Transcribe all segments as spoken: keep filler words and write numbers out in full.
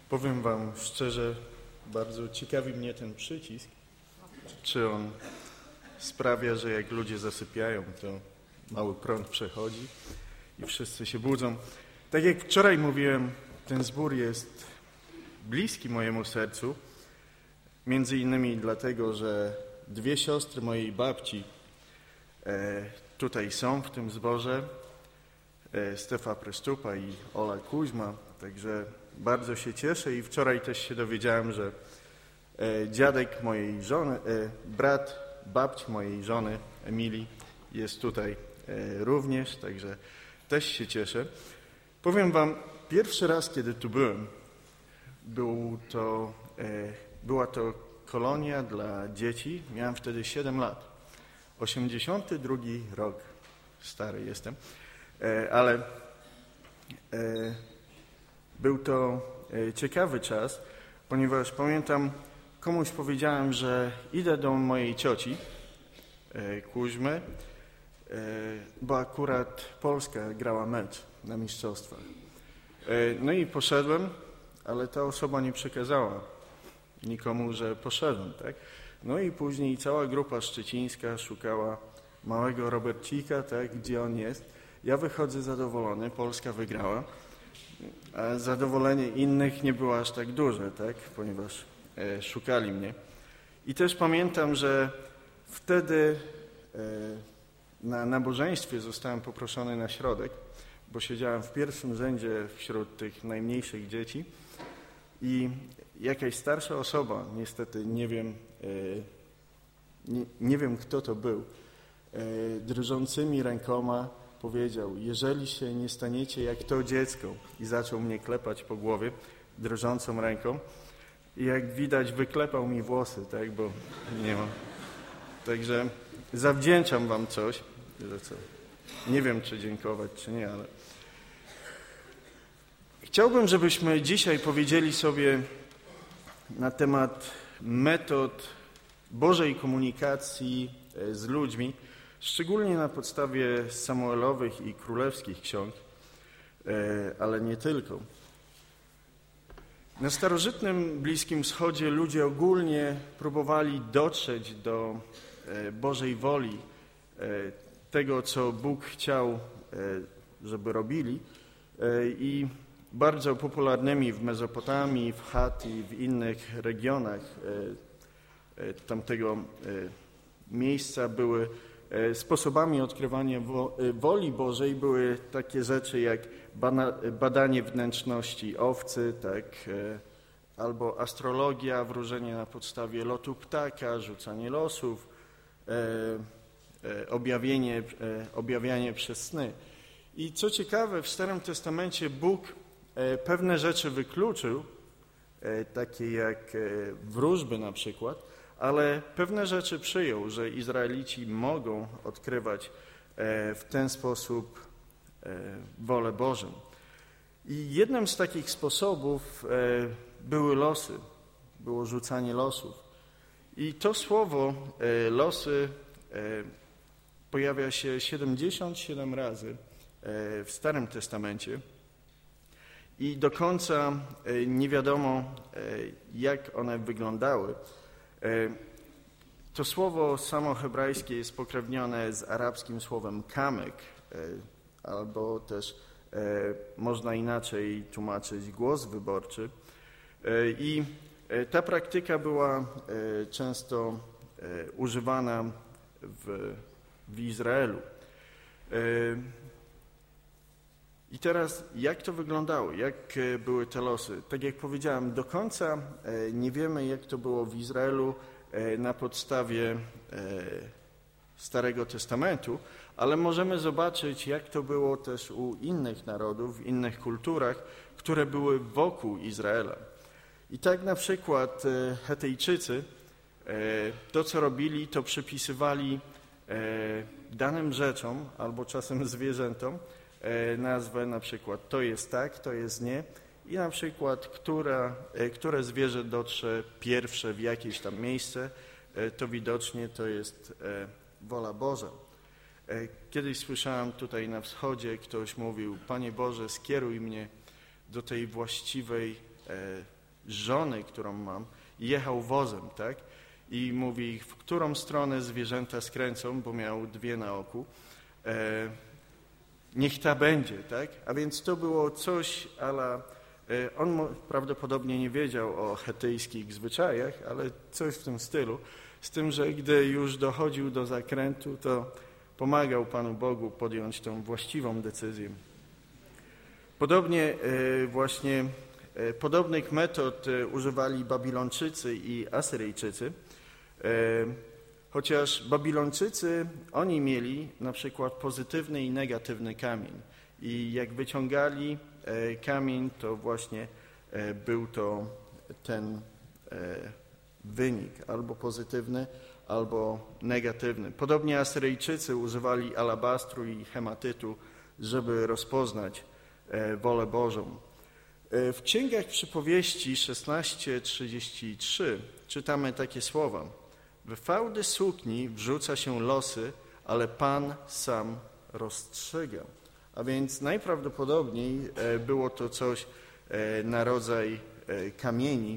Powiem wam szczerze, bardzo ciekawi mnie ten przycisk. Czy on sprawia, że jak ludzie zasypiają, to mały prąd przechodzi i wszyscy się budzą. Tak jak wczoraj mówiłem, ten zbór jest bliski mojemu sercu, między innymi dlatego, że dwie siostry mojej babci e, tutaj są w tym zborze, e, Stefa Pryszczupa i Ola Kuźma, także bardzo się cieszę i wczoraj też się dowiedziałem, że e, dziadek mojej żony, e, brat babci mojej żony, Emilii, jest tutaj e, również, także też się cieszę. Powiem wam, pierwszy raz, kiedy tu byłem, był to, e, była to kolonia dla dzieci. Miałem wtedy siedem lat. osiemdziesiąty drugi rok, stary jestem, e, ale e, był to e, ciekawy czas, ponieważ pamiętam, komuś powiedziałem, że idę do mojej cioci, e, Kuźmy, e, bo akurat Polska grała mecz na mistrzostwach. E, no i poszedłem, ale ta osoba nie przekazała nikomu, że poszedłem, tak? No i później cała grupa szczecińska szukała małego Robercika, tak, gdzie on jest. Ja wychodzę zadowolony, Polska wygrała, a zadowolenie innych nie było aż tak duże, tak, ponieważ e, szukali mnie. I też pamiętam, że wtedy e, na nabożeństwie zostałem poproszony na środek, bo siedziałem w pierwszym rzędzie wśród tych najmniejszych dzieci i jakaś starsza osoba, niestety nie wiem, e, nie, nie wiem kto to był, e, drżącymi rękoma powiedział: jeżeli się nie staniecie jak to dziecko, i zaczął mnie klepać po głowie drżącą ręką i jak widać wyklepał mi włosy, tak, bo nie mam. Także zawdzięczam wam coś, że co, nie wiem czy dziękować czy nie, ale chciałbym, żebyśmy dzisiaj powiedzieli sobie na temat metod Bożej komunikacji z ludźmi, szczególnie na podstawie Samuelowych i Królewskich ksiąg, ale nie tylko. Na starożytnym Bliskim Wschodzie ludzie ogólnie próbowali dotrzeć do Bożej woli, tego, co Bóg chciał, żeby robili, i bardzo popularnymi w Mezopotamii, w Chat i w innych regionach tamtego miejsca były sposobami odkrywania woli Bożej były takie rzeczy jak badanie wnętrzności owcy, tak, albo astrologia, wróżenie na podstawie lotu ptaka, rzucanie losów, objawienie, objawianie przez sny. I co ciekawe, w Starym Testamencie Bóg pewne rzeczy wykluczył, takie jak wróżby na przykład, ale pewne rzeczy przyjął, że Izraelici mogą odkrywać w ten sposób wolę Bożą. I jednym z takich sposobów były losy, było rzucanie losów. I to słowo losy pojawia się siedemdziesiąt siedem razy w Starym Testamencie i do końca nie wiadomo, jak one wyglądały. To słowo samo hebrajskie jest pokrewnione z arabskim słowem kamek, albo też można inaczej tłumaczyć głos wyborczy. I ta praktyka była często używana w, w Izraelu. I teraz jak to wyglądało, jak były te losy? Tak jak powiedziałem, do końca nie wiemy, jak to było w Izraelu na podstawie Starego Testamentu, ale możemy zobaczyć, jak to było też u innych narodów, w innych kulturach, które były wokół Izraela. I tak na przykład Hetejczycy to, co robili, to przypisywali danym rzeczom albo czasem zwierzętom nazwę, na przykład to jest tak, to jest nie, i na przykład która, które zwierzę dotrze pierwsze w jakieś tam miejsce, to widocznie to jest wola Boża. Kiedyś słyszałem tutaj na wschodzie, ktoś mówił: Panie Boże, skieruj mnie do tej właściwej żony, którą mam, i jechał wozem, tak? I mówi, w którą stronę zwierzęta skręcą, bo miał dwie na oku, e, niech ta będzie, tak? A więc to było coś a la, e, on mo, prawdopodobnie nie wiedział o chetyjskich zwyczajach, ale coś w tym stylu, z tym, że gdy już dochodził do zakrętu, to pomagał Panu Bogu podjąć tą właściwą decyzję. Podobnie e, właśnie e, podobnych metod e, używali Babilończycy i Asyryjczycy, e, chociaż Babilończycy, oni mieli na przykład pozytywny i negatywny kamień i jak wyciągali e, kamień, to właśnie e, był to ten e, wynik albo pozytywny, albo negatywny. Podobnie Asyryjczycy używali alabastru i hematytu, żeby rozpoznać wolę Bożą. W Księgach Przypowieści szesnaście trzydzieści trzy czytamy takie słowa. W fałdy sukni wrzuca się losy, ale Pan sam rozstrzyga. A więc najprawdopodobniej było to coś na rodzaj kamieni,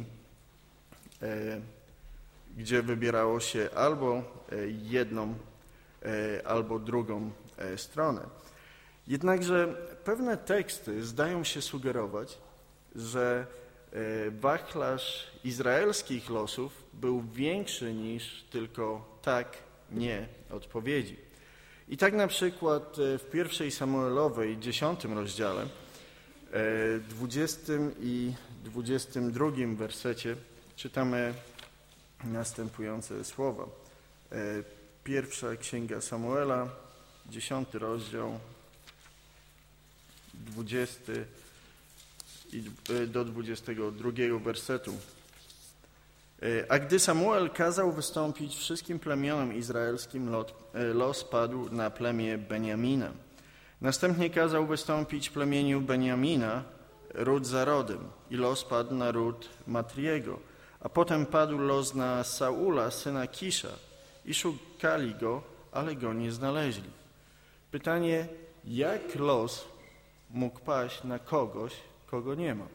gdzie wybierało się albo jedną, albo drugą stronę. Jednakże pewne teksty zdają się sugerować, że wachlarz izraelskich losów był większy niż tylko tak, nie odpowiedzi. I tak na przykład w pierwszej Samuelowej, dziesiątym rozdziale, dwudziestym i dwudziestym drugim wersecie czytamy następujące słowa. Pierwsza Księga Samuela, dziesiąty rozdział, dwudziesty do dwudziestego drugiego wersetu. A gdy Samuel kazał wystąpić wszystkim plemionom izraelskim, los padł na plemię Beniamina. Następnie kazał wystąpić plemieniu Beniamina ród za rodem i los padł na ród Matriego. A potem padł los na Saula, syna Kisza i szukali go, ale go nie znaleźli. Pytanie, jak los mógł paść na kogoś, kogo nie ma?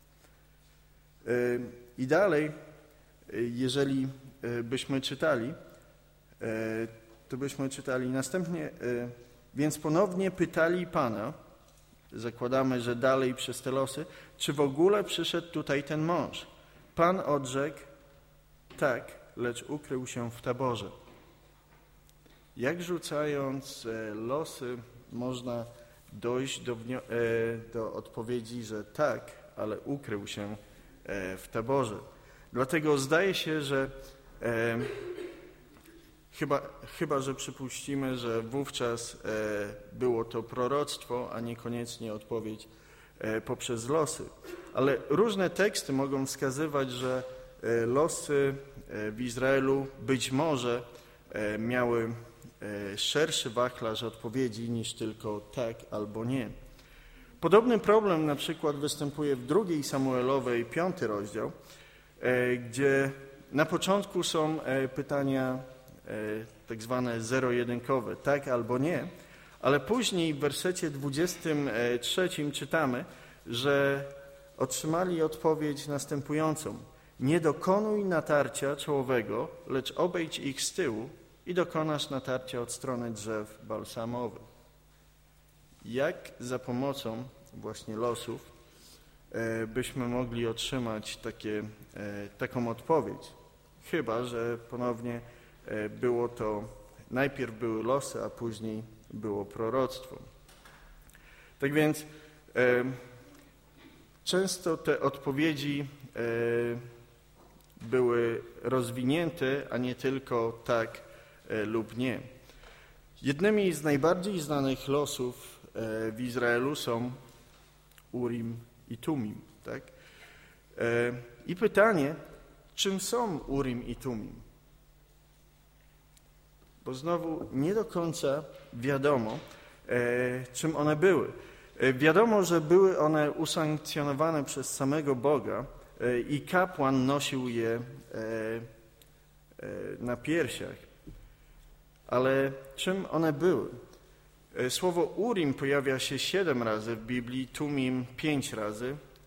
I dalej, jeżeli byśmy czytali, to byśmy czytali następnie, więc ponownie pytali Pana, zakładamy, że dalej przez te losy, czy w ogóle przyszedł tutaj ten mąż? Pan odrzekł, tak, lecz ukrył się w taborze. Jak rzucając losy można dojść do, do odpowiedzi, że tak, ale ukrył się w taborze. Dlatego zdaje się, że e, chyba, chyba, że przypuścimy, że wówczas e, było to proroctwo, a niekoniecznie odpowiedź e, poprzez losy. Ale różne teksty mogą wskazywać, że e, losy e, w Izraelu być może e, miały e, szerszy wachlarz odpowiedzi niż tylko tak albo nie. Podobny problem na przykład występuje w drugiej Samuelowej, piąty rozdział, gdzie na początku są pytania tak zwane zero-jedynkowe, tak albo nie, ale później w wersecie dwudziestym trzecim czytamy, że otrzymali odpowiedź następującą. Nie dokonuj natarcia czołowego, lecz obejdź ich z tyłu i dokonasz natarcia od strony drzew balsamowych. Jak za pomocą właśnie losów byśmy mogli otrzymać takie, taką odpowiedź? Chyba że ponownie było to, najpierw były losy, a później było proroctwo. Tak więc często te odpowiedzi były rozwinięte, a nie tylko tak lub nie. Jednymi z najbardziej znanych losów w Izraelu są Urim i Tumim. Tak? I pytanie, czym są Urim i Tumim? Bo znowu nie do końca wiadomo, czym one były. Wiadomo, że były one usankcjonowane przez samego Boga i kapłan nosił je na piersiach. Ale czym one były? Słowo Urim pojawia się siedem razy w Biblii, Tumim pięć razy,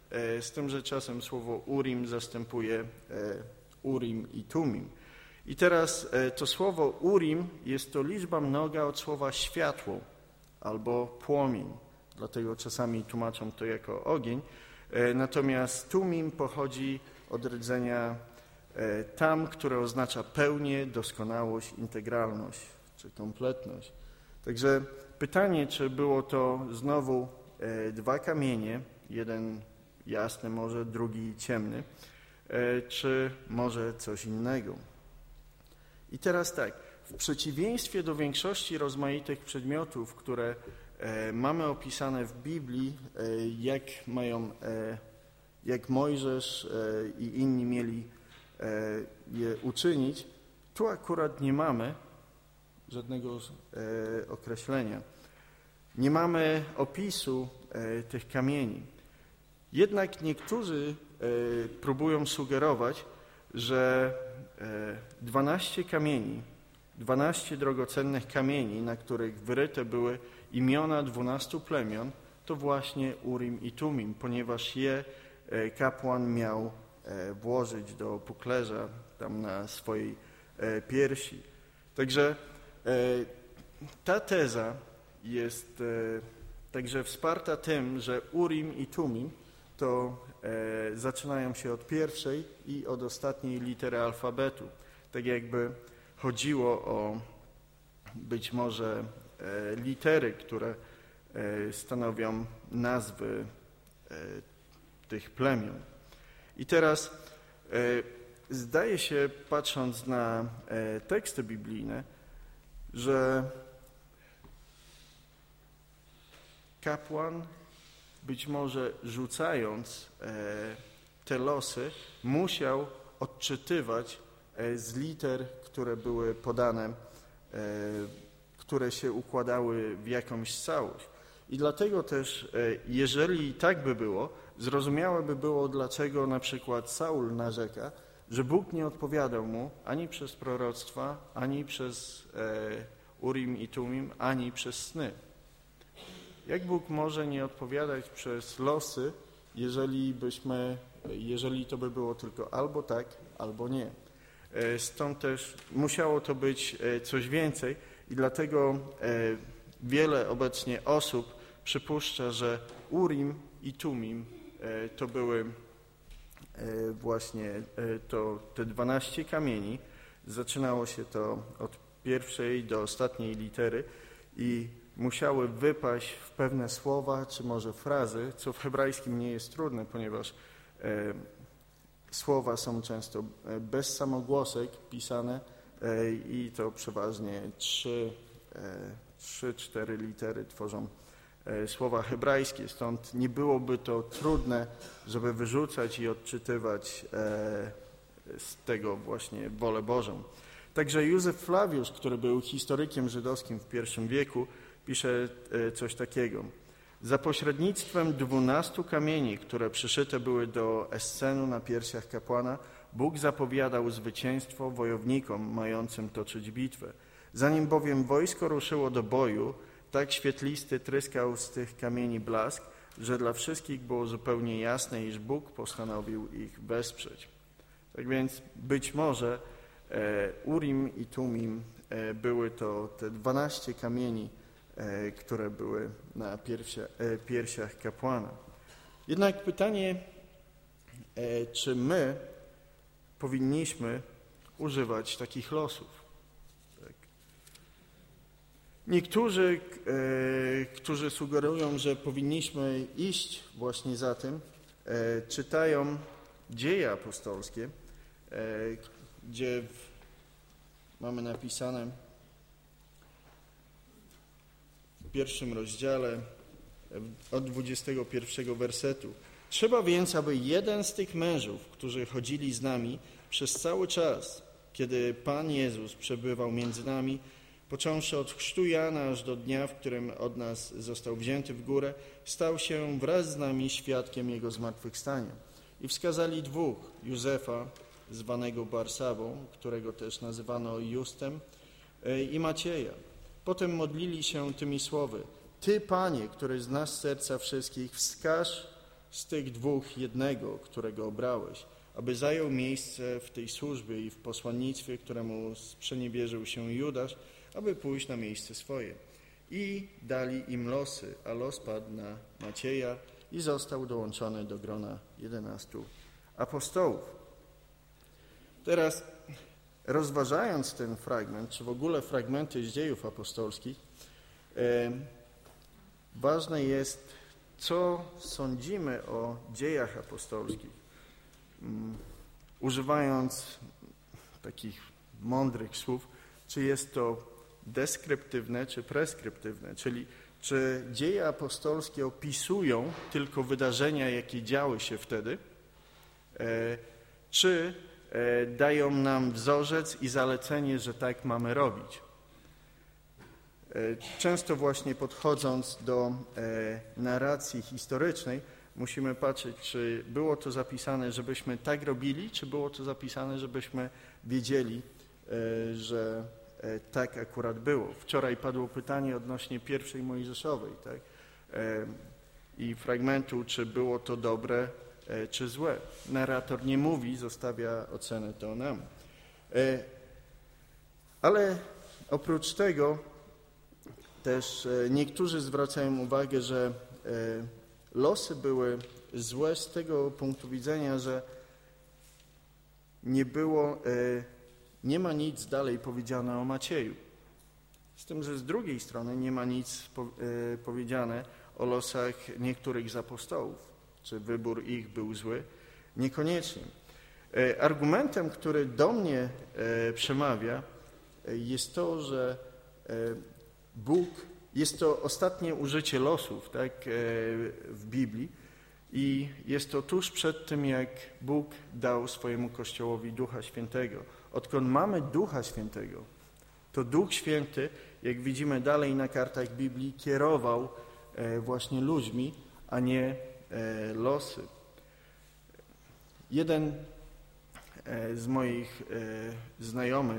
z tym, że czasem słowo Urim zastępuje Urim i Tumim. I teraz to słowo Urim jest to liczba mnoga od słowa światło albo płomień, dlatego czasami tłumaczą to jako ogień. Natomiast Tumim pochodzi od rdzenia tam, które oznacza pełnię, doskonałość, integralność czy kompletność. Także pytanie, czy było to znowu dwa kamienie, jeden jasny może, drugi ciemny, czy może coś innego. I teraz tak, w przeciwieństwie do większości rozmaitych przedmiotów, które mamy opisane w Biblii, jak mają, jak Mojżesz i inni mieli je uczynić, tu akurat nie mamy żadnego określenia. Nie mamy opisu tych kamieni. Jednak niektórzy próbują sugerować, że dwanaście kamieni, dwanaście drogocennych kamieni, na których wyryte były imiona dwunastu plemion, to właśnie Urim i Tumim, ponieważ je kapłan miał włożyć do puklerza tam na swojej piersi. Także ta teza jest także wsparta tym, że Urim i Tumim to e, zaczynają się od pierwszej i od ostatniej litery alfabetu. Tak jakby chodziło o być może e, litery, które e, stanowią nazwy e, tych plemion. I teraz e, zdaje się, patrząc na e, teksty biblijne, że kapłan, być może rzucając e, te losy, musiał odczytywać e, z liter, które były podane, e, które się układały w jakąś całość. I dlatego też, e, jeżeli tak by było, zrozumiałe by było, dlaczego na przykład Saul narzeka, że Bóg nie odpowiadał mu ani przez proroctwa, ani przez e, Urim i Tumim, ani przez sny. Jak Bóg może nie odpowiadać przez losy, jeżeli byśmy, jeżeli to by było tylko albo tak, albo nie. Stąd też musiało to być coś więcej i dlatego wiele obecnie osób przypuszcza, że Urim i Tumim to były właśnie to, te dwanaście kamieni. Zaczynało się to od pierwszej do ostatniej litery i musiały wypaść w pewne słowa, czy może frazy, co w hebrajskim nie jest trudne, ponieważ e, słowa są często bez samogłosek pisane e, i to przeważnie trzy, e, trzy, cztery litery tworzą e, słowa hebrajskie, stąd nie byłoby to trudne, żeby wyrzucać i odczytywać e, z tego właśnie wolę Bożą. Także Józef Flawiusz, który był historykiem żydowskim w pierwszym wieku, pisze coś takiego. Za pośrednictwem dwunastu kamieni, które przyszyte były do escenu na piersiach kapłana, Bóg zapowiadał zwycięstwo wojownikom mającym toczyć bitwę. Zanim bowiem wojsko ruszyło do boju, tak świetlisty tryskał z tych kamieni blask, że dla wszystkich było zupełnie jasne, iż Bóg postanowił ich wesprzeć. Tak więc być może e, Urim i Tumim e, były to te dwanaście kamieni, które były na piersia, piersiach kapłana. Jednak pytanie, czy my powinniśmy używać takich losów? Tak. Niektórzy, którzy sugerują, że powinniśmy iść właśnie za tym, czytają Dzieje apostolskie, gdzie mamy napisane w pierwszym rozdziale od dwudziestego pierwszego wersetu. Trzeba więc, aby jeden z tych mężów, którzy chodzili z nami przez cały czas, kiedy Pan Jezus przebywał między nami, począwszy od chrztu Jana aż do dnia, w którym od nas został wzięty w górę, stał się wraz z nami świadkiem Jego zmartwychwstania. I wskazali dwóch, Józefa, zwanego Barsabą, którego też nazywano Justem, i Macieja. Potem modlili się tymi słowy: Ty, Panie, który znasz serca wszystkich, wskaż z tych dwóch jednego, którego obrałeś, aby zajął miejsce w tej służbie i w posłannictwie, któremu sprzeniewierzył się Judasz, aby pójść na miejsce swoje. I dali im losy, a los padł na Macieja i został dołączony do grona jedenastu apostołów. Teraz, rozważając ten fragment, czy w ogóle fragmenty z dziejów apostolskich, e, ważne jest, co sądzimy o dziejach apostolskich. Um, używając takich mądrych słów, czy jest to deskryptywne, czy preskryptywne, czyli czy dzieje apostolskie opisują tylko wydarzenia, jakie działy się wtedy, e, czy e, dają nam wzorzec i zalecenie, że tak mamy robić. E, często właśnie podchodząc do e, narracji historycznej, musimy patrzeć, czy było to zapisane, żebyśmy tak robili, czy było to zapisane, żebyśmy wiedzieli, e, że tak akurat było. Wczoraj padło pytanie odnośnie pierwszej Mojżeszowej, tak? I fragmentu, czy było to dobre, czy złe. Narrator nie mówi, zostawia ocenę to nam. Ale oprócz tego też niektórzy zwracają uwagę, że losy były złe z tego punktu widzenia, że nie było Nie ma nic dalej powiedziane o Macieju. Z tym, że z drugiej strony nie ma nic po, e, powiedziane o losach niektórych z apostołów. Czy wybór ich był zły? Niekoniecznie. E, argumentem, który do mnie e, przemawia, e, jest to, że e, Bóg, jest to ostatnie użycie losów, tak, e, w Biblii i jest to tuż przed tym, jak Bóg dał swojemu Kościołowi Ducha Świętego. Odkąd mamy Ducha Świętego, to Duch Święty, jak widzimy dalej na kartach Biblii, kierował właśnie ludźmi, a nie losy. Jeden z moich znajomych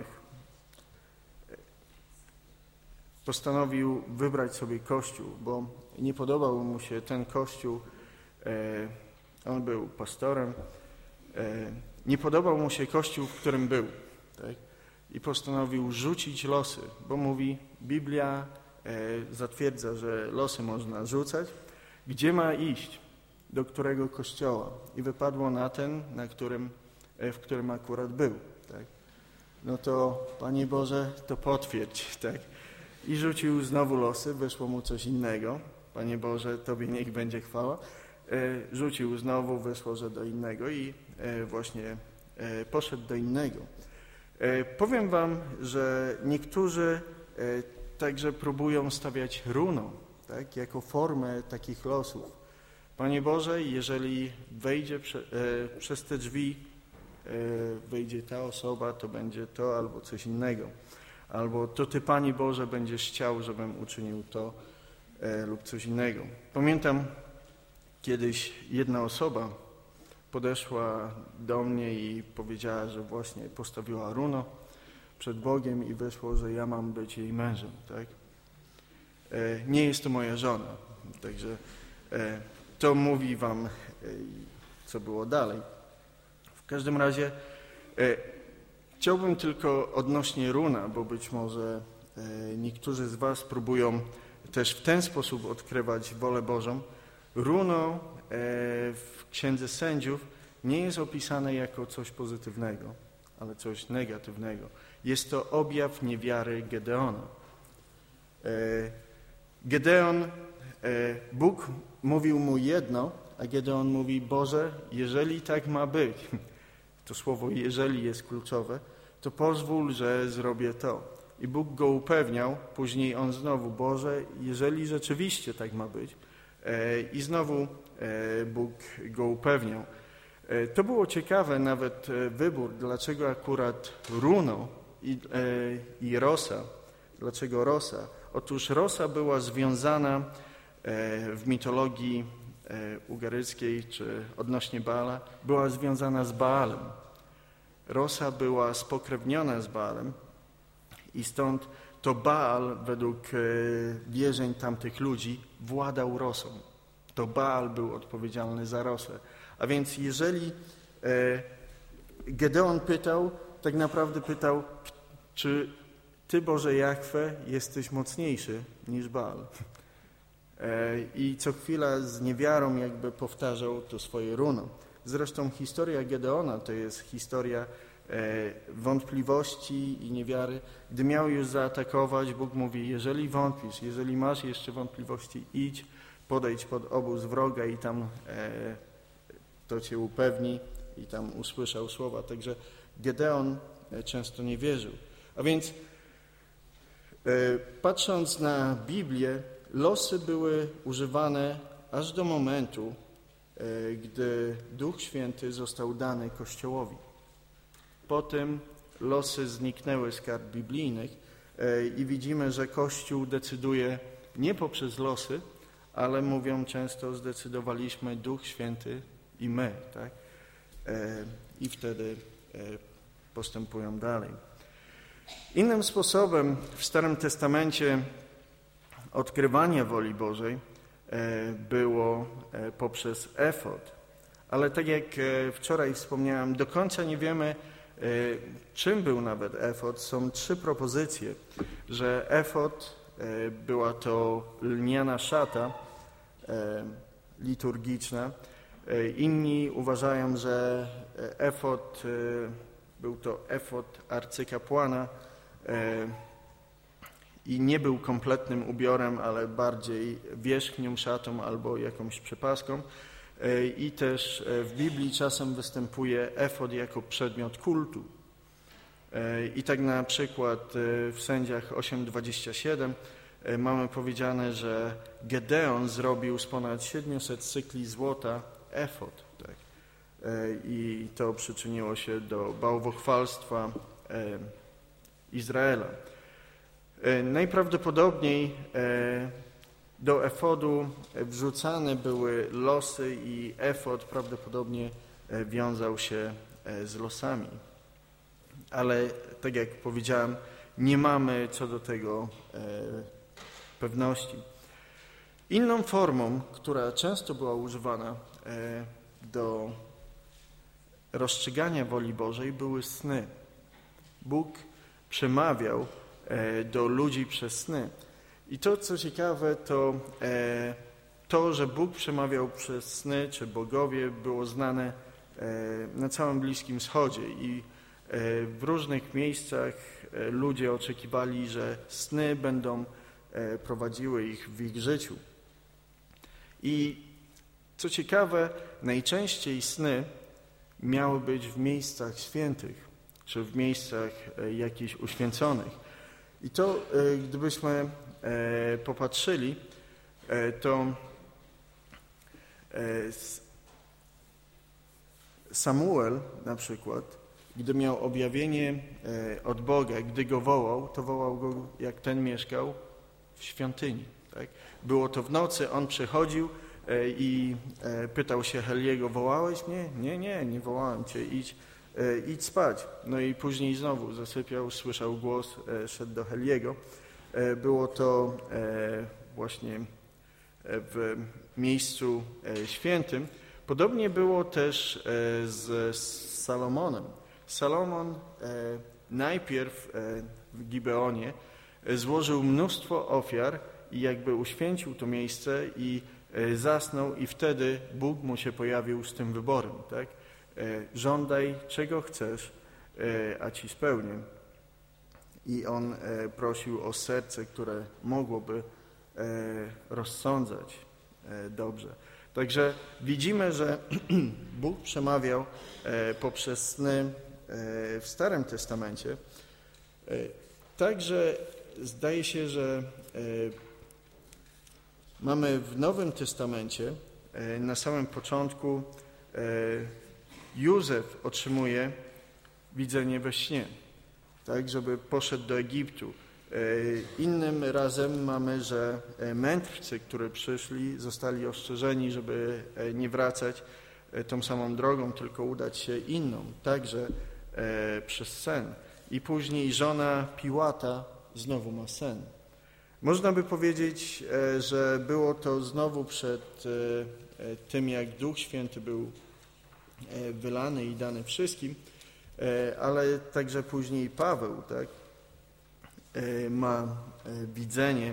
postanowił wybrać sobie kościół, bo nie podobał mu się ten kościół. On był pastorem. Nie podobał mu się kościół, w którym był. Tak? I postanowił rzucić losy, bo mówi, Biblia e, zatwierdza, że losy można rzucać. Gdzie ma iść? Do którego kościoła? I wypadło na ten, na którym, e, w którym akurat był. Tak? No to, Panie Boże, to potwierdź. Tak? I rzucił znowu losy, wyszło mu coś innego. Panie Boże, Tobie niech będzie chwała. E, rzucił znowu, wyszło, że do innego i e, właśnie e, poszedł do innego. E, powiem wam, że niektórzy e, także próbują stawiać runę, tak, jako formę takich losów. Panie Boże, jeżeli wejdzie prze, e, przez te drzwi, e, wejdzie ta osoba, to będzie to albo coś innego. Albo to Ty, Panie Boże, będziesz chciał, żebym uczynił to e, lub coś innego. Pamiętam, kiedyś jedna osoba podeszła do mnie i powiedziała, że właśnie postawiła runo przed Bogiem i wyszło, że ja mam być jej mężem. Tak? E, nie jest to moja żona, także e, to mówi wam, e, co było dalej. W każdym razie e, chciałbym tylko odnośnie runa, bo być może e, niektórzy z was próbują też w ten sposób odkrywać wolę Bożą. Runo w Księdze Sędziów nie jest opisane jako coś pozytywnego, ale coś negatywnego. Jest to objaw niewiary Gedeona. Gedeon, Bóg mówił mu jedno, a Gedeon mówi, Boże, jeżeli tak ma być, to słowo jeżeli jest kluczowe, to pozwól, że zrobię to. I Bóg go upewniał, później on znowu, Boże, jeżeli rzeczywiście tak ma być, i znowu Bóg go upewniał. To było ciekawe, nawet wybór, dlaczego akurat runo i, i rosa. Dlaczego rosa? Otóż rosa była związana w mitologii ugaryckiej, czy odnośnie Baala, była związana z Baalem. Rosa była spokrewniona z Baalem i stąd to Baal według wierzeń tamtych ludzi władał rosą. to Baal był odpowiedzialny za rosę. A więc jeżeli e, Gedeon pytał, tak naprawdę pytał, czy Ty, Boże Jahwe, jesteś mocniejszy niż Baal. E, I co chwila z niewiarą jakby powtarzał to swoje runo. Zresztą historia Gedeona to jest historia e, wątpliwości i niewiary. Gdy miał już zaatakować, Bóg mówi, jeżeli wątpisz, jeżeli masz jeszcze wątpliwości, idź, podejdź pod obóz wroga i tam e, to cię upewni i tam usłyszał słowa. Także Gedeon często nie wierzył. A więc e, patrząc na Biblię, losy były używane aż do momentu, e, gdy Duch Święty został dany Kościołowi. Potem losy zniknęły z kart biblijnych e, i widzimy, że Kościół decyduje nie poprzez losy, ale mówią często, zdecydowaliśmy Duch Święty i my, tak? E, I wtedy e, postępują dalej. Innym sposobem w Starym Testamencie odkrywania woli Bożej e, było e, poprzez efod. Ale tak jak e, wczoraj wspomniałem, do końca nie wiemy, e, czym był nawet efod. Są trzy propozycje, że efod e, była to lniana szata e, liturgiczna. E, inni uważają, że efod e, był to efod arcykapłana e, i nie był kompletnym ubiorem, ale bardziej wierzchnią szatą albo jakąś przepaską. E, I też w Biblii czasem występuje efod jako przedmiot kultu. E, I tak na przykład w Sędziach osiem dwadzieścia siedem e, mamy powiedziane, że Gedeon zrobił z ponad siedmiuset cykli złota efod. Tak? I to przyczyniło się do bałwochwalstwa Izraela. Najprawdopodobniej do efodu wrzucane były losy i efod prawdopodobnie wiązał się z losami. Ale tak jak powiedziałem, nie mamy co do tego pewności. Inną formą, która często była używana do rozstrzygania woli Bożej, były sny. Bóg przemawiał do ludzi przez sny. I to, co ciekawe, to to, że Bóg przemawiał przez sny, czy bogowie, było znane na całym Bliskim Wschodzie. I w różnych miejscach ludzie oczekiwali, że sny będą prowadziły ich w ich życiu. I co ciekawe, najczęściej sny miały być w miejscach świętych, czy w miejscach jakichś uświęconych. I to, gdybyśmy popatrzyli, to Samuel na przykład, gdy miał objawienie od Boga, gdy go wołał, to wołał go, jak ten mieszkał, w świątyni. Tak? Było to w nocy, on przychodził i pytał się Heliego, wołałeś mnie? Nie, nie, nie wołałem cię, idź, idź spać. No i później znowu zasypiał, słyszał głos, szedł do Heliego. Było to właśnie w miejscu świętym. Podobnie było też z Salomonem. Salomon najpierw w Gibeonie złożył mnóstwo ofiar i jakby uświęcił to miejsce i zasnął i wtedy Bóg mu się pojawił z tym wyborem. Tak? Żądaj, czego chcesz, a ci spełnię. I on prosił o serce, które mogłoby rozsądzać dobrze. Także widzimy, że Bóg przemawiał poprzez sny w Starym Testamencie. Także zdaje się, że mamy w Nowym Testamencie na samym początku Józef otrzymuje widzenie we śnie, tak, żeby poszedł do Egiptu. Innym razem mamy, że mędrcy, którzy przyszli, zostali ostrzeżeni, żeby nie wracać tą samą drogą, tylko udać się inną, także przez sen. I później żona Piłata znowu ma sen. Można by powiedzieć, że było to znowu przed tym, jak Duch Święty był wylany i dany wszystkim, ale także później Paweł, tak, ma widzenie,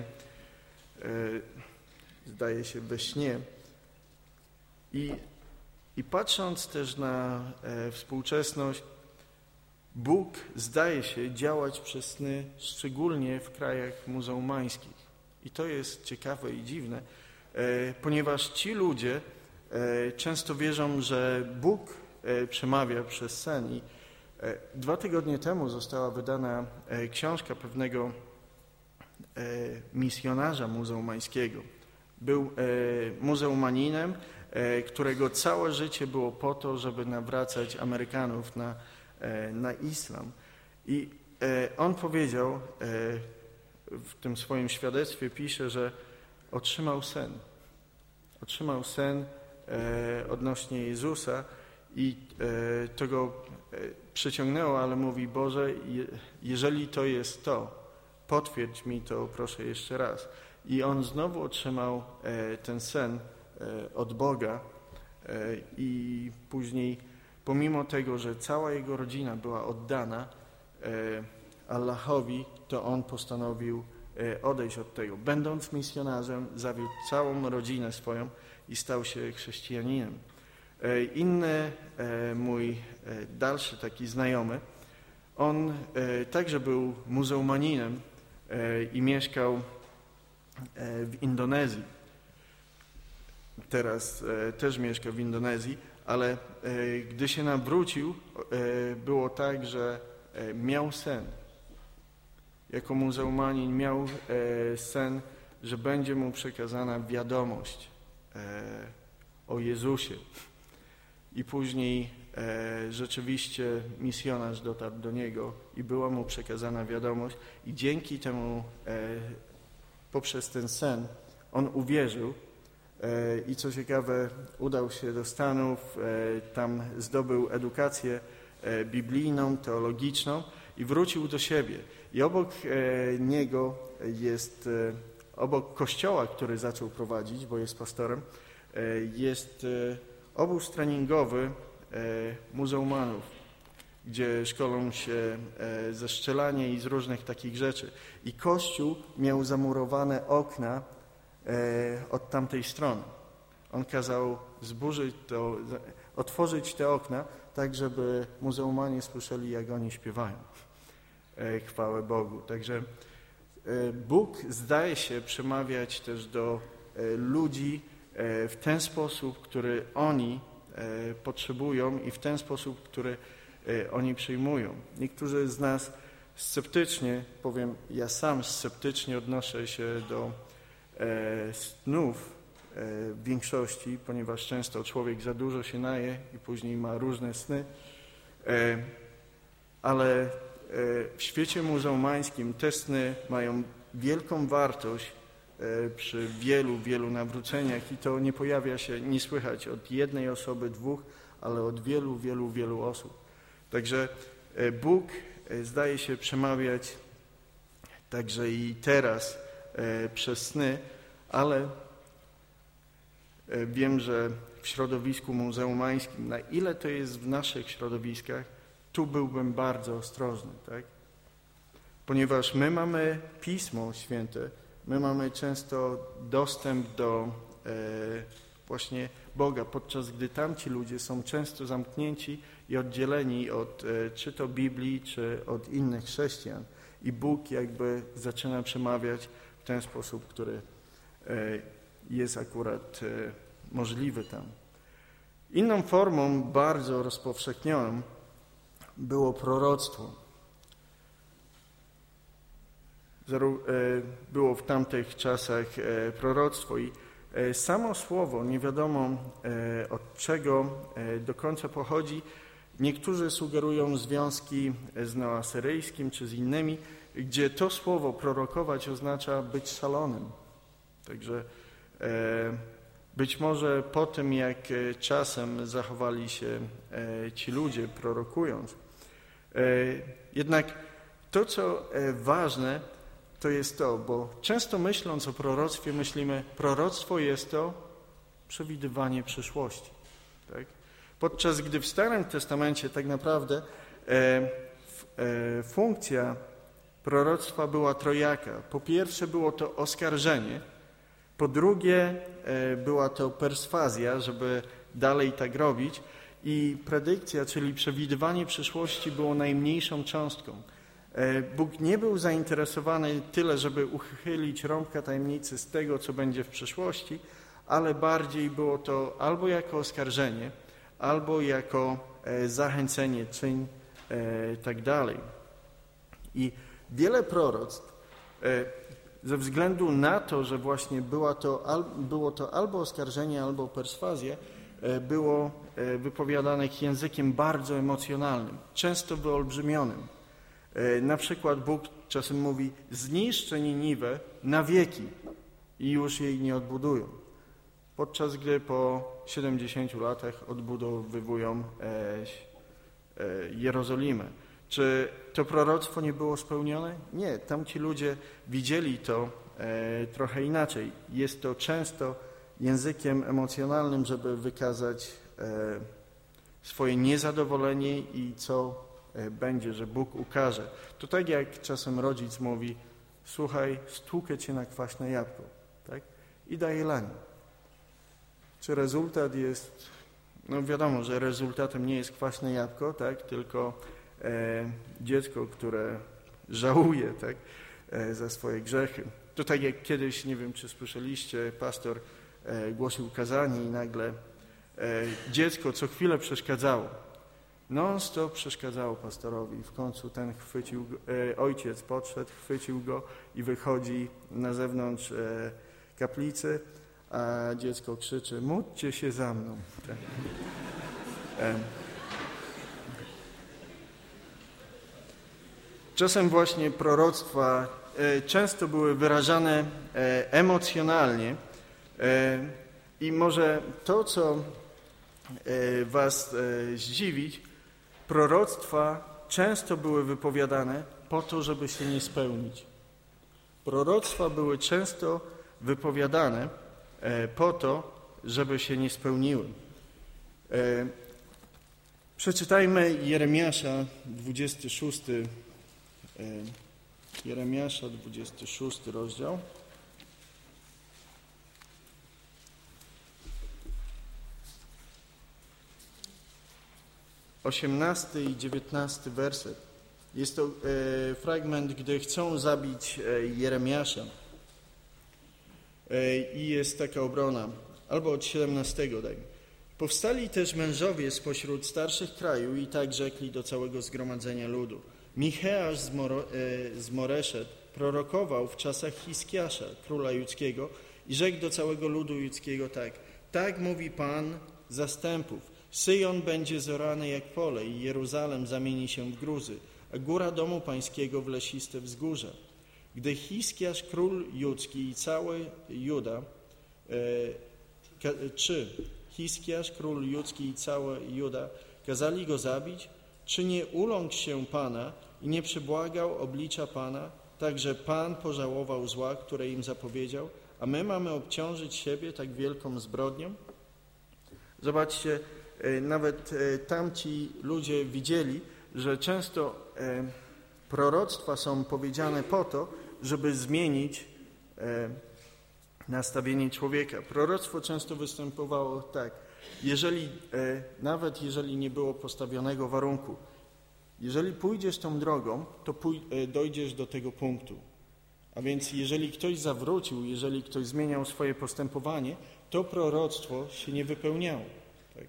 zdaje się we śnie. I, i patrząc też na współczesność, Bóg zdaje się działać przez sny, szczególnie w krajach muzułmańskich. I to jest ciekawe i dziwne, ponieważ ci ludzie często wierzą, że Bóg przemawia przez sen. I dwa tygodnie temu została wydana książka pewnego misjonarza muzułmańskiego. Był muzułmaninem, którego całe życie było po to, żeby nawracać Amerykanów na na islam. I on powiedział, w tym swoim świadectwie pisze, że otrzymał sen. Otrzymał sen odnośnie Jezusa i to go przyciągnęło, ale mówi: Boże, jeżeli to jest to, potwierdź mi to, proszę, jeszcze raz. I on znowu otrzymał ten sen od Boga i później, pomimo tego, że cała jego rodzina była oddana e, Allahowi, to on postanowił e, odejść od tego. Będąc misjonarzem, zawiódł całą rodzinę swoją i stał się chrześcijaninem. E, inny e, mój e, dalszy taki znajomy, on e, także był muzułmaninem e, i mieszkał e, w Indonezji. Teraz e, też mieszka w Indonezji, ale e, gdy się nawrócił, e, było tak, że e, miał sen. Jako muzułmanin miał e, sen, że będzie mu przekazana wiadomość e, o Jezusie. I później e, rzeczywiście misjonarz dotarł do niego i była mu przekazana wiadomość i dzięki temu, e, poprzez ten sen, on uwierzył. I co ciekawe, udał się do Stanów, tam zdobył edukację biblijną, teologiczną i wrócił do siebie. I obok niego jest, obok kościoła, który zaczął prowadzić, bo jest pastorem, jest obóz treningowy muzułmanów, gdzie szkolą się ze strzelania i z różnych takich rzeczy. I kościół miał zamurowane okna od tamtej strony. On kazał zburzyć to, otworzyć te okna, tak żeby muzułmanie słyszeli, jak oni śpiewają. Chwałę Bogu. Także Bóg zdaje się przemawiać też do ludzi w ten sposób, który oni potrzebują i w ten sposób, który oni przyjmują. Niektórzy z nas sceptycznie, powiem, ja sam sceptycznie odnoszę się do snów w większości, ponieważ często człowiek za dużo się naje i później ma różne sny, ale w świecie muzułmańskim te sny mają wielką wartość przy wielu, wielu nawróceniach i to nie pojawia się, nie słychać od jednej osoby, dwóch, ale od wielu, wielu, wielu osób. Także Bóg zdaje się przemawiać także i teraz przez sny, ale wiem, że w środowisku muzułmańskim, na ile to jest w naszych środowiskach, tu byłbym bardzo ostrożny, tak? Ponieważ my mamy Pismo Święte, my mamy często dostęp do e, właśnie Boga, podczas gdy tamci ludzie są często zamknięci i oddzieleni od e, czy to Biblii, czy od innych chrześcijan. I Bóg jakby zaczyna przemawiać w ten sposób, który jest akurat możliwy tam. Inną formą bardzo rozpowszechnioną było proroctwo. Było w tamtych czasach proroctwo i samo słowo, nie wiadomo od czego do końca pochodzi. Niektórzy sugerują związki z neoasyryjskim czy z innymi, gdzie to słowo prorokować oznacza być szalonym. Także e, być może po tym, jak czasem zachowali się e, ci ludzie prorokując. E, jednak to, co e, ważne, to jest to, bo często myśląc o proroctwie myślimy, proroctwo jest to przewidywanie przyszłości. Tak? Podczas gdy w Starym Testamencie tak naprawdę e, f, e, funkcja proroctwa była trojaka. Po pierwsze było to oskarżenie, po drugie e, była to perswazja, żeby dalej tak robić i predykcja, czyli przewidywanie przyszłości było najmniejszą cząstką. E, Bóg nie był zainteresowany tyle, żeby uchylić rąbka tajemnicy z tego, co będzie w przyszłości, ale bardziej było to albo jako oskarżenie, albo jako e, zachęcenie, czyń e, tak dalej. I wiele proroctw e, ze względu na to, że właśnie była to, al, było to albo oskarżenie, albo perswazja, e, było e, wypowiadanych językiem bardzo emocjonalnym, często wyolbrzymionym. E, na przykład Bóg czasem mówi, zniszczę Niniwę na wieki i już jej nie odbudują. Podczas gdy po siedemdziesięciu latach odbudowywują e, e, Jerozolimę. Czy to proroctwo nie było spełnione? Nie, tamci ludzie widzieli to e, trochę inaczej. Jest to często językiem emocjonalnym, żeby wykazać e, swoje niezadowolenie i co e, będzie, że Bóg ukaże. To tak jak czasem rodzic mówi, słuchaj, stłukę cię na kwaśne jabłko, tak? I daje lanie. Czy rezultat jest, no wiadomo, że rezultatem nie jest kwaśne jabłko, tak, tylko e, dziecko, które żałuje, tak, e, za swoje grzechy. To tak jak kiedyś, nie wiem, czy słyszeliście, pastor e, głosił kazanie i nagle e, dziecko co chwilę przeszkadzało. Non-stop przeszkadzało pastorowi. W końcu ten chwycił, e, ojciec podszedł, chwycił go i wychodzi na zewnątrz e, kaplicy, a dziecko krzyczy, módlcie się za mną. Tak. Czasem właśnie proroctwa często były wyrażane emocjonalnie i może to, co was zdziwić, proroctwa często były wypowiadane po to, żeby się nie spełnić. Proroctwa były często wypowiadane po to, żeby się nie spełniły. Przeczytajmy Jeremiasza, dwudziesty szósty, Jeremiasza, dwudziesty szósty rozdział. osiemnasty i dziewiętnasty werset. Jest to fragment, gdy chcą zabić Jeremiasza. I jest taka obrona, albo od siedemnastego dajmy. Powstali też mężowie spośród starszych kraju i tak rzekli do całego zgromadzenia ludu. Micheasz z, Moro, z Moreszet prorokował w czasach Hiskiasza, króla judzkiego, i rzekł do całego ludu judzkiego tak. Tak mówi Pan zastępów. Syjon będzie zorany jak pole i Jeruzalem zamieni się w gruzy, a góra domu pańskiego w lesiste wzgórze. Gdy Hiskiasz, król judzki i cały Juda, e, ka, czy Hiskiasz, król judzki i cały Juda kazali go zabić, czy nie uląkł się Pana i nie przybłagał oblicza Pana, tak że Pan pożałował zła, które im zapowiedział, a my mamy obciążyć siebie tak wielką zbrodnią? Zobaczcie, e, nawet e, tamci ludzie widzieli, że często e, proroctwa są powiedziane po to, żeby zmienić e, nastawienie człowieka. Proroctwo często występowało tak, jeżeli, e, nawet jeżeli nie było postawionego warunku, jeżeli pójdziesz tą drogą, to pój- e, dojdziesz do tego punktu. A więc jeżeli ktoś zawrócił, jeżeli ktoś zmieniał swoje postępowanie, to proroctwo się nie wypełniało. Tak?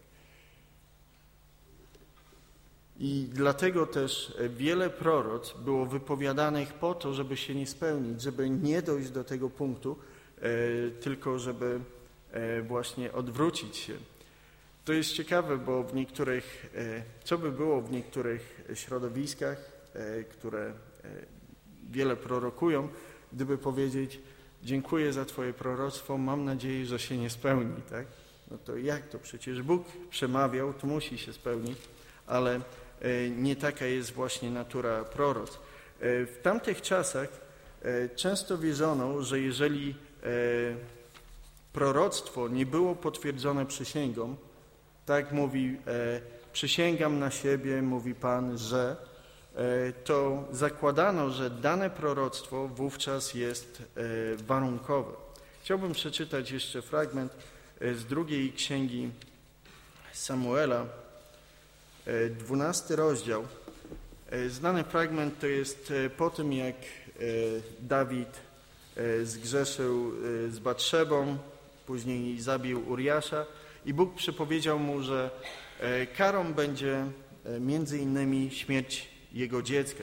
I dlatego też wiele proroctw było wypowiadanych po to, żeby się nie spełnić, żeby nie dojść do tego punktu, e, tylko żeby e, właśnie odwrócić się. To jest ciekawe, bo w niektórych, e, co by było w niektórych środowiskach, e, które e, wiele prorokują, gdyby powiedzieć, dziękuję za Twoje proroctwo, mam nadzieję, że się nie spełni, tak? No to jak to? Przecież Bóg przemawiał, to musi się spełnić, ale nie taka jest właśnie natura proroctw. W tamtych czasach często wierzono, że jeżeli proroctwo nie było potwierdzone przysięgą, tak mówi, przysięgam na siebie, mówi Pan, że, to zakładano, że dane proroctwo wówczas jest warunkowe. Chciałbym przeczytać jeszcze fragment z drugiej księgi Samuela, dwunasty rozdział. Znany fragment to jest po tym, jak Dawid zgrzeszył z Batszebą, później zabił Uriasza i Bóg przepowiedział mu, że karą będzie między innymi śmierć jego dziecka.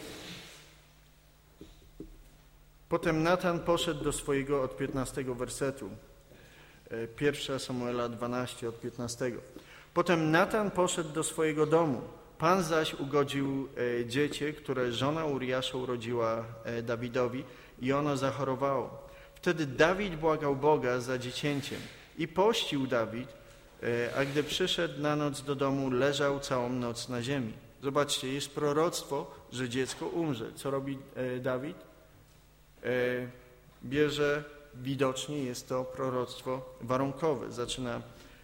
Potem Natan poszedł do swojego, od piętnastego wersetu, pierwsza Samuela dwanaście od piętnastego. Potem Natan poszedł do swojego domu. Pan zaś ugodził dziecię, które żona Uriasza urodziła Dawidowi i ono zachorowało. Wtedy Dawid błagał Boga za dziecięciem i pościł Dawid, a gdy przyszedł na noc do domu, leżał całą noc na ziemi. Zobaczcie, jest proroctwo, że dziecko umrze. Co robi Dawid? Bierze, widocznie jest to proroctwo warunkowe. Zaczyna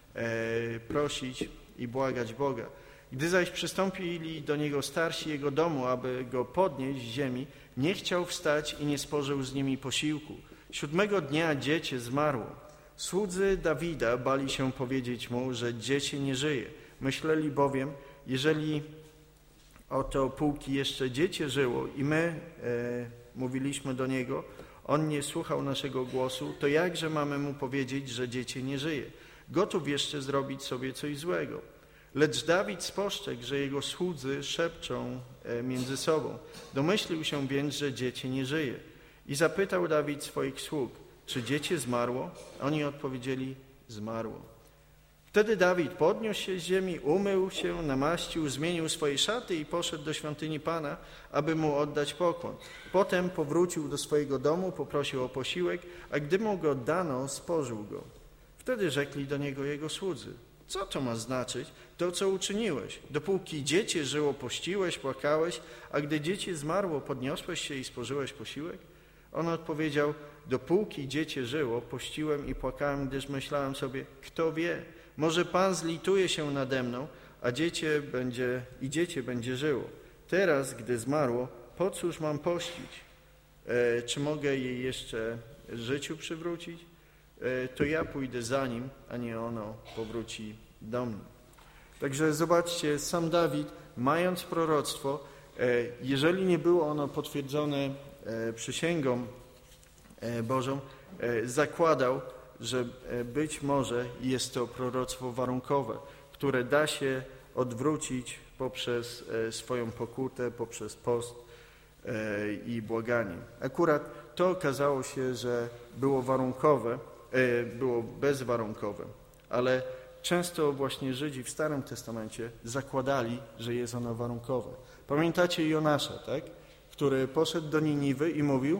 prosić i błagać Boga. Gdy zaś przystąpili do niego starsi jego domu, aby go podnieść z ziemi, nie chciał wstać i nie spożył z nimi posiłku. Siódmego dnia dziecię zmarło. Słudzy Dawida bali się powiedzieć mu, że dziecię nie żyje. Myśleli bowiem, jeżeli oto póki jeszcze dziecię żyło i my e, mówiliśmy do niego, on nie słuchał naszego głosu, to jakże mamy mu powiedzieć, że dziecię nie żyje? Gotów jeszcze zrobić sobie coś złego. Lecz Dawid spostrzegł, że jego słudzy szepczą między sobą. Domyślił się więc, że dziecię nie żyje. I zapytał Dawid swoich sług, czy dziecię zmarło? Oni odpowiedzieli, zmarło. Wtedy Dawid podniósł się z ziemi, umył się, namaścił, zmienił swoje szaty i poszedł do świątyni Pana, aby mu oddać pokłon. Potem powrócił do swojego domu, poprosił o posiłek, a gdy mu go dano, spożył go. Wtedy rzekli do niego jego słudzy, co to ma znaczyć? To, co uczyniłeś. Dopóki dziecię żyło, pościłeś, płakałeś, a gdy dziecię zmarło, podniosłeś się i spożyłeś posiłek? On odpowiedział, dopóki dziecię żyło, pościłem i płakałem, gdyż myślałem sobie, kto wie, może Pan zlituje się nade mną, a dziecię będzie, i dziecię będzie żyło. Teraz, gdy zmarło, po cóż mam pościć? E, czy mogę jej jeszcze życiu przywrócić? E, to ja pójdę za nim, a nie ono powróci do mnie. Także zobaczcie, sam Dawid, mając proroctwo, e, jeżeli nie było ono potwierdzone e, przysięgą e, Bożą, e, zakładał, że być może jest to proroctwo warunkowe, które da się odwrócić poprzez swoją pokutę, poprzez post i błaganie. Akurat to okazało się, że było warunkowe, było bezwarunkowe, ale często właśnie Żydzi w Starym Testamencie zakładali, że jest ono warunkowe. Pamiętacie Jonasza, tak? Który poszedł do Niniwy i mówił,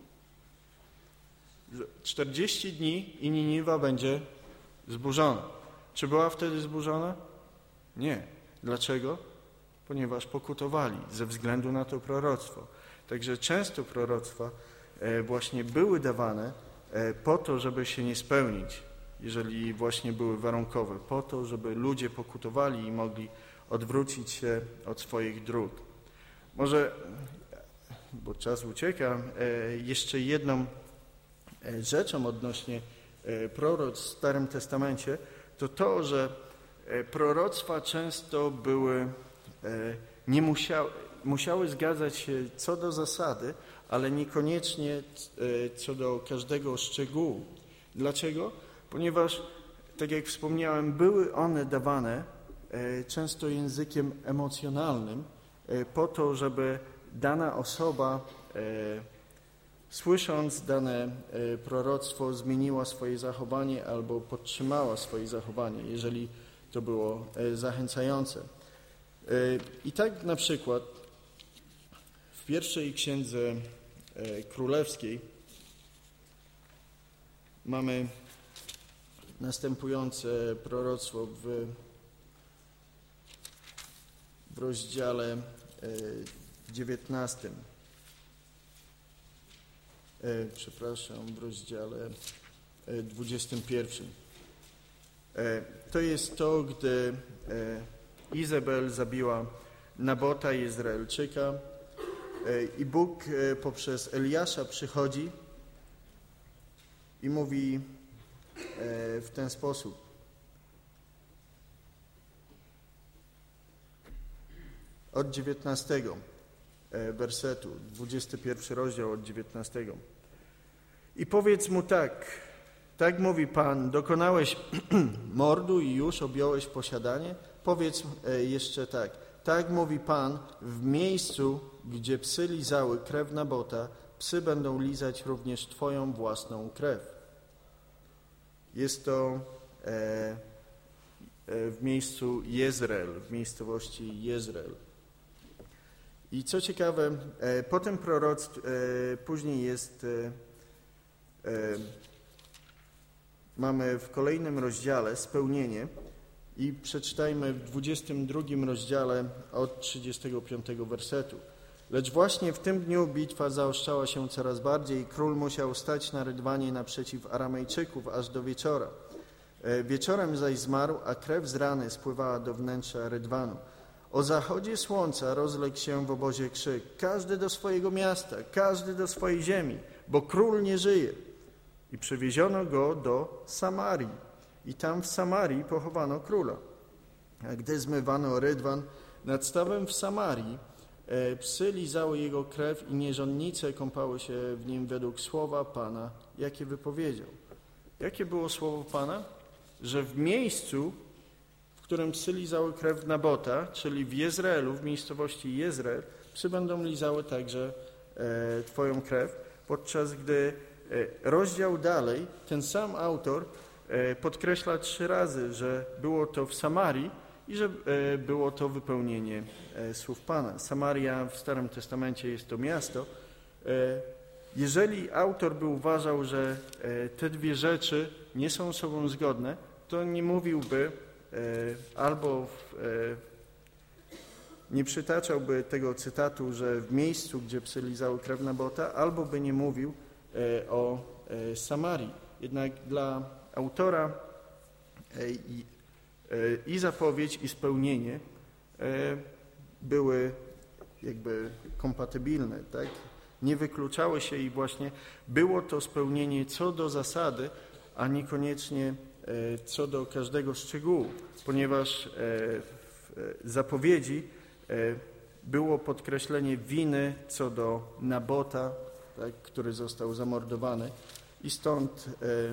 czterdzieści dni i Niniwa będzie zburzona. Czy była wtedy zburzona? Nie. Dlaczego? Ponieważ pokutowali ze względu na to proroctwo. Także często proroctwa właśnie były dawane po to, żeby się nie spełnić, jeżeli właśnie były warunkowe, po to, żeby ludzie pokutowali i mogli odwrócić się od swoich dróg. Może, bo czas ucieka, jeszcze jedną rzeczą odnośnie proroctw w Starym Testamencie, to to, że proroctwa często były, nie musiały, musiały zgadzać się co do zasady, ale niekoniecznie co do każdego szczegółu. Dlaczego? Ponieważ, tak jak wspomniałem, były one dawane często językiem emocjonalnym po to, żeby dana osoba, słysząc dane proroctwo, zmieniła swoje zachowanie albo podtrzymała swoje zachowanie, jeżeli to było zachęcające. I tak na przykład w pierwszej księdze królewskiej mamy następujące proroctwo w, w rozdziale dziewiętnastym. e, przepraszam, w rozdziale e, dwudziestym pierwszym. E, to jest to, gdy e, Izabel zabiła Nabota, Jezreelczyka, e, i Bóg e, poprzez Eliasza przychodzi i mówi e, w ten sposób. Od dziewiętnastego wersetu, dwudziesty pierwszy rozdział od dziewiętnastego. I powiedz mu tak, tak mówi Pan, dokonałeś mordu i już objąłeś posiadanie? Powiedz jeszcze tak, tak mówi Pan, w miejscu, gdzie psy lizały krew Nabota, psy będą lizać również Twoją własną krew. Jest to e, e, w miejscu Jezreel, w miejscowości Jezreel. I co ciekawe, e, po tym proroctwie e, później jest, e, e, mamy w kolejnym rozdziale spełnienie i przeczytajmy w dwudziestym drugim rozdziale od trzydziestego piątego wersetu. Lecz właśnie w tym dniu bitwa zaostrzała się coraz bardziej i król musiał stać na rydwanie naprzeciw Aramejczyków aż do wieczora. E, wieczorem zaś zmarł, a krew z rany spływała do wnętrza rydwanu. O zachodzie słońca rozległ się w obozie krzyk, każdy do swojego miasta, każdy do swojej ziemi, bo król nie żyje. I przewieziono go do Samarii i tam w Samarii pochowano króla. A gdy zmywano rydwan nad stawem w Samarii, e, psy lizały jego krew i nierządnice kąpały się w nim według słowa Pana, jakie wypowiedział. Jakie było słowo Pana? Że w miejscu, w którym psy lizały krew Nabota, czyli w Jezreelu, w miejscowości Jezreel, psy będą lizały także e, Twoją krew, podczas gdy e, rozdział dalej, ten sam autor e, podkreśla trzy razy, że było to w Samarii i że e, było to wypełnienie e, słów Pana. Samaria w Starym Testamencie jest to miasto. E, jeżeli autor by uważał, że e, te dwie rzeczy nie są sobą zgodne, to nie mówiłby albo w, nie przytaczałby tego cytatu, że w miejscu, gdzie psy lizały krew Nabota, albo by nie mówił o Samarii. Jednak dla autora i, i zapowiedź, i spełnienie były jakby kompatybilne, tak? Nie wykluczały się i właśnie było to spełnienie co do zasady, a niekoniecznie co do każdego szczegółu, ponieważ w zapowiedzi było podkreślenie winy co do Nabota, tak, który został zamordowany i stąd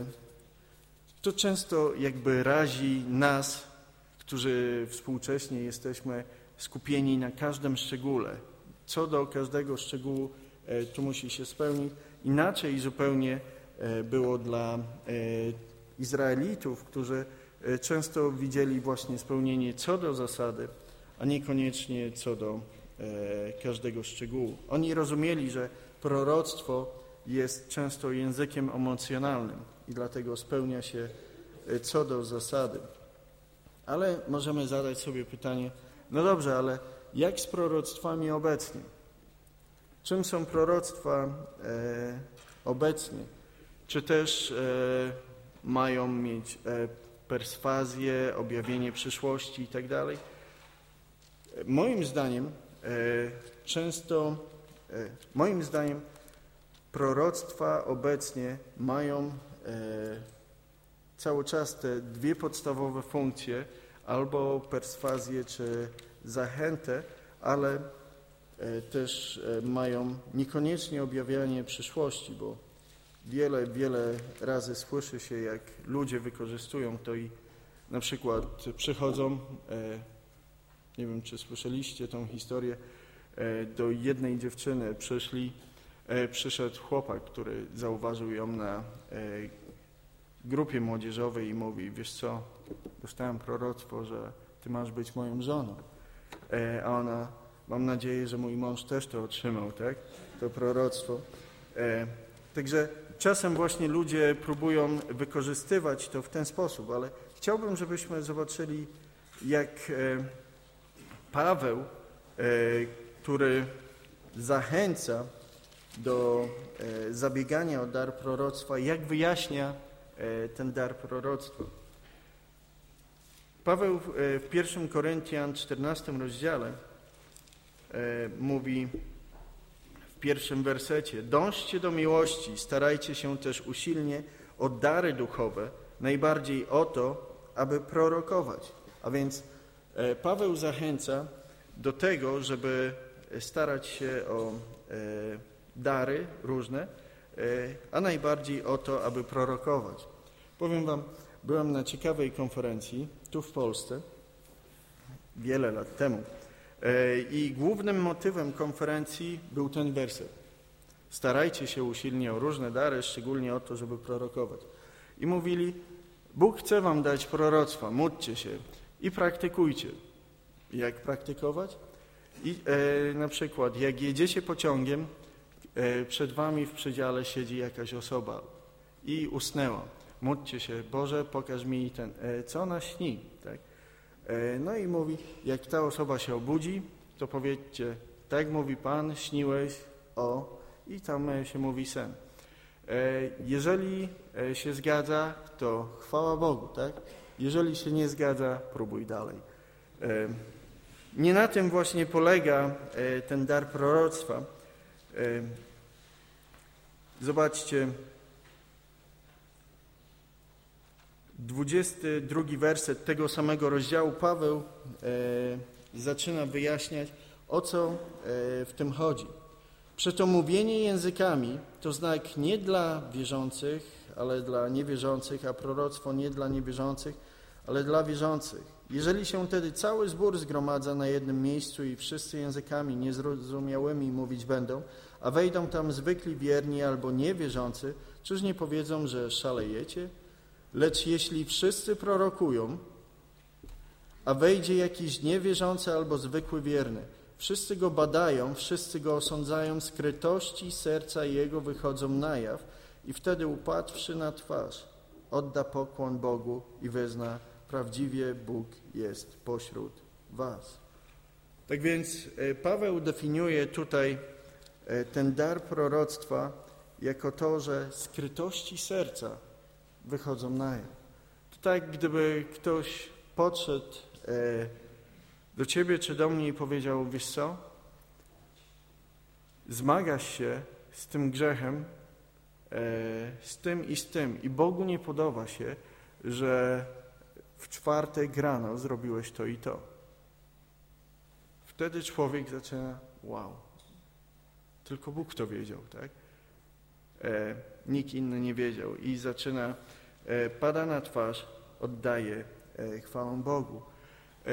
to często jakby razi nas, którzy współcześnie jesteśmy skupieni na każdym szczególe. Co do każdego szczegółu tu musi się spełnić. Inaczej zupełnie było dla Izraelitów, którzy często widzieli właśnie spełnienie co do zasady, a niekoniecznie co do e, każdego szczegółu. Oni rozumieli, że proroctwo jest często językiem emocjonalnym i dlatego spełnia się co do zasady. Ale możemy zadać sobie pytanie, no dobrze, ale jak z proroctwami obecnie? Czym są proroctwa e, obecnie? Czy też e, mają mieć e, perswazję, objawienie przyszłości i tak dalej? Moim zdaniem e, często, e, moim zdaniem proroctwa obecnie mają e, cały czas te dwie podstawowe funkcje, albo perswazję czy zachętę, ale e, też e, mają niekoniecznie objawianie przyszłości, bo wiele, wiele razy słyszy się, jak ludzie wykorzystują to i na przykład przychodzą, e, nie wiem, czy słyszeliście tą historię, e, do jednej dziewczyny przyszli, e, przyszedł chłopak, który zauważył ją na e, grupie młodzieżowej i mówi, wiesz co, dostałem proroctwo, że ty masz być moją żoną. E, a ona, mam nadzieję, że mój mąż też to otrzymał, tak? To proroctwo. E, także czasem właśnie ludzie próbują wykorzystywać to w ten sposób, ale chciałbym, żebyśmy zobaczyli, jak e, Paweł, e, który zachęca do e, zabiegania o dar proroctwa, jak wyjaśnia e, ten dar proroctwa. Paweł e, w pierwszym Koryntian czternastym rozdziale e, mówi w pierwszym wersecie: dążcie do miłości, starajcie się też usilnie o dary duchowe, najbardziej o to, aby prorokować. A więc e, Paweł zachęca do tego, żeby starać się o e, dary różne, e, a najbardziej o to, aby prorokować. Powiem wam, byłem na ciekawej konferencji tu w Polsce wiele lat temu e, i głównym motywem konferencji był ten werset: starajcie się usilnie o różne dary, szczególnie o to, żeby prorokować. I mówili: Bóg chce wam dać proroctwa, módlcie się i praktykujcie. Jak praktykować? I e, na przykład, jak jedziecie pociągiem, e, przed wami w przedziale siedzi jakaś osoba i usnęła. Módlcie się: Boże, pokaż mi ten, e, co ona śni. Tak? E, no i mówi, jak ta osoba się obudzi, to powiedzcie: tak mówi Pan, śniłeś o... i tam e, się mówi sen. E, jeżeli e, się zgadza, to chwała Bogu, tak? Jeżeli się nie zgadza, próbuj dalej. E, Nie na tym właśnie polega ten dar proroctwa. Zobaczcie, dwudziesty drugi werset tego samego rozdziału. Paweł zaczyna wyjaśniać, o co w tym chodzi. Przeto mówienie językami to znak nie dla wierzących, ale dla niewierzących, a proroctwo nie dla niewierzących, ale dla wierzących. Jeżeli się wtedy cały zbór zgromadza na jednym miejscu i wszyscy językami niezrozumiałymi mówić będą, a wejdą tam zwykli wierni albo niewierzący, czyż nie powiedzą, że szalejecie? Lecz jeśli wszyscy prorokują, a wejdzie jakiś niewierzący albo zwykły wierny, wszyscy go badają, wszyscy go osądzają, skrytości serca jego wychodzą na jaw i wtedy upadłszy na twarz, odda pokłon Bogu i wyzna: prawdziwie Bóg jest pośród was. Tak więc Paweł definiuje tutaj ten dar proroctwa jako to, że skrytości serca wychodzą na jaw. To tak, gdyby ktoś podszedł do ciebie czy do mnie i powiedział: wiesz co, zmagasz się z tym grzechem, z tym i z tym i Bogu nie podoba się, że w czwartek rano zrobiłeś to i to. Wtedy człowiek zaczyna: wow, tylko Bóg to wiedział, tak? E, nikt inny nie wiedział i zaczyna, e, pada na twarz, oddaje e, chwałę Bogu. E,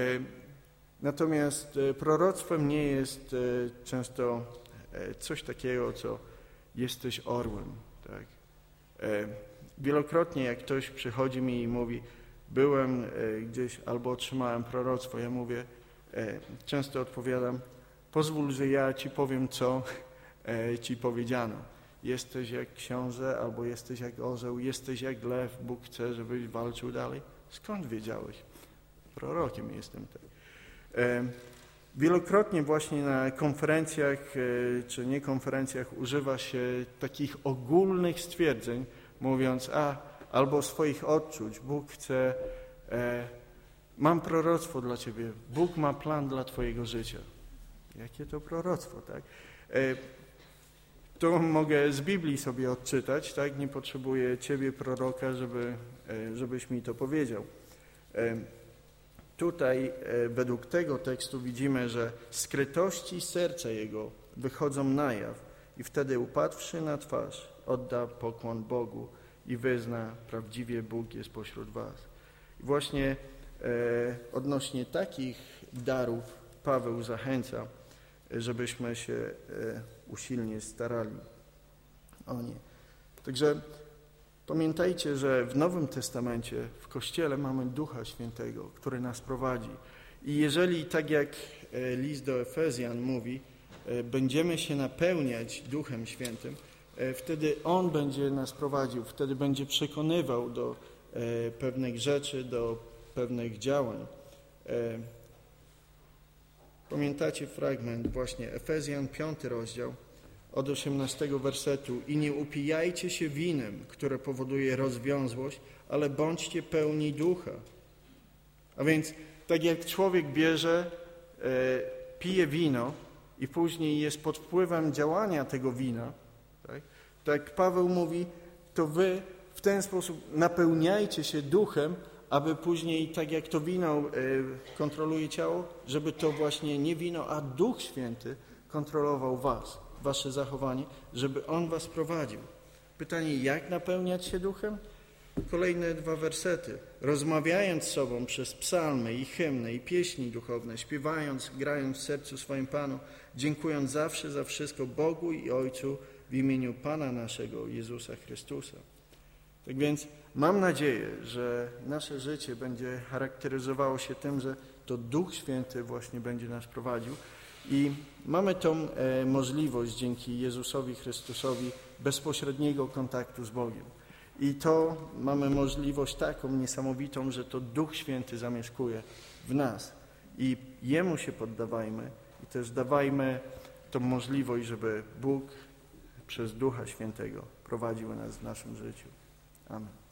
natomiast e, proroctwem nie jest e, często e, coś takiego, co jesteś orłem, tak? E, wielokrotnie jak ktoś przychodzi mi i mówi: byłem e, gdzieś albo otrzymałem proroctwo, ja mówię, e, często odpowiadam: pozwól, że ja ci powiem, co e, ci powiedziano. Jesteś jak książę, albo jesteś jak orzeł, jesteś jak lew, Bóg chce, żebyś walczył dalej. Skąd wiedziałeś? Prorokiem jestem. Tak. E, wielokrotnie właśnie na konferencjach e, czy nie konferencjach używa się takich ogólnych stwierdzeń, mówiąc: a albo swoich odczuć. Bóg chce, e, mam proroctwo dla ciebie, Bóg ma plan dla twojego życia. Jakie to proroctwo, tak? E, to mogę z Biblii sobie odczytać, tak? Nie potrzebuję ciebie, proroka, żeby, e, żebyś mi to powiedział. E, tutaj e, według tego tekstu widzimy, że skrytości serca jego wychodzą na jaw i wtedy upadłszy na twarz, odda pokłon Bogu i wyzna: prawdziwie Bóg jest pośród was. I właśnie e, odnośnie takich darów Paweł zachęca, żebyśmy się e, usilnie starali o nie. Także pamiętajcie, że w Nowym Testamencie, w Kościele mamy Ducha Świętego, który nas prowadzi. I jeżeli, tak jak e, list do Efezjan mówi, e, będziemy się napełniać Duchem Świętym, wtedy On będzie nas prowadził, wtedy będzie przekonywał do e, pewnych rzeczy, do pewnych działań. E, pamiętacie fragment właśnie Efezjan, piąty rozdział, od osiemnastego wersetu. I nie upijajcie się winem, które powoduje rozwiązłość, ale bądźcie pełni ducha. A więc tak jak człowiek bierze, e, pije wino i później jest pod wpływem działania tego wina, tak, tak Paweł mówi, to wy w ten sposób napełniajcie się duchem, aby później, tak jak to wino e, kontroluje ciało, żeby to właśnie nie wino, a Duch Święty kontrolował was, wasze zachowanie, żeby On was prowadził. Pytanie, jak napełniać się duchem? Kolejne dwa wersety. Rozmawiając z sobą przez psalmy i hymny i pieśni duchowne, śpiewając, grając w sercu swoim Panu, dziękując zawsze za wszystko Bogu i Ojcu w imieniu Pana naszego Jezusa Chrystusa. Tak więc mam nadzieję, że nasze życie będzie charakteryzowało się tym, że to Duch Święty właśnie będzie nas prowadził i mamy tą e, możliwość dzięki Jezusowi Chrystusowi bezpośredniego kontaktu z Bogiem. I to mamy możliwość taką niesamowitą, że to Duch Święty zamieszkuje w nas i Jemu się poddawajmy i też dawajmy tą możliwość, żeby Bóg przez Ducha Świętego prowadził nas w naszym życiu. Amen.